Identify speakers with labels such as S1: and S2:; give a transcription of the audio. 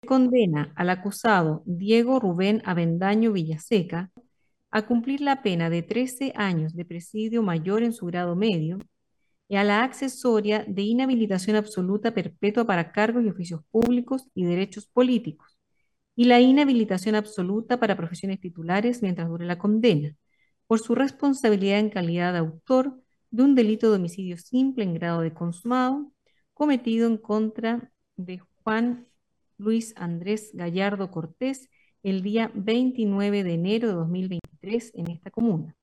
S1: Condena al acusado Diego Rubén Avendaño Villaseca a cumplir la pena de 13 años de presidio mayor en su grado medio y a la accesoria de inhabilitación absoluta perpetua para cargos y oficios públicos y derechos políticos, y la inhabilitación absoluta para profesiones titulares mientras dure la condena, por su responsabilidad en calidad de autor de un delito de homicidio simple en grado de consumado cometido en contra de Juan Luis Andrés Gallardo Cortés el día 29 de enero de 2023 en esta comuna.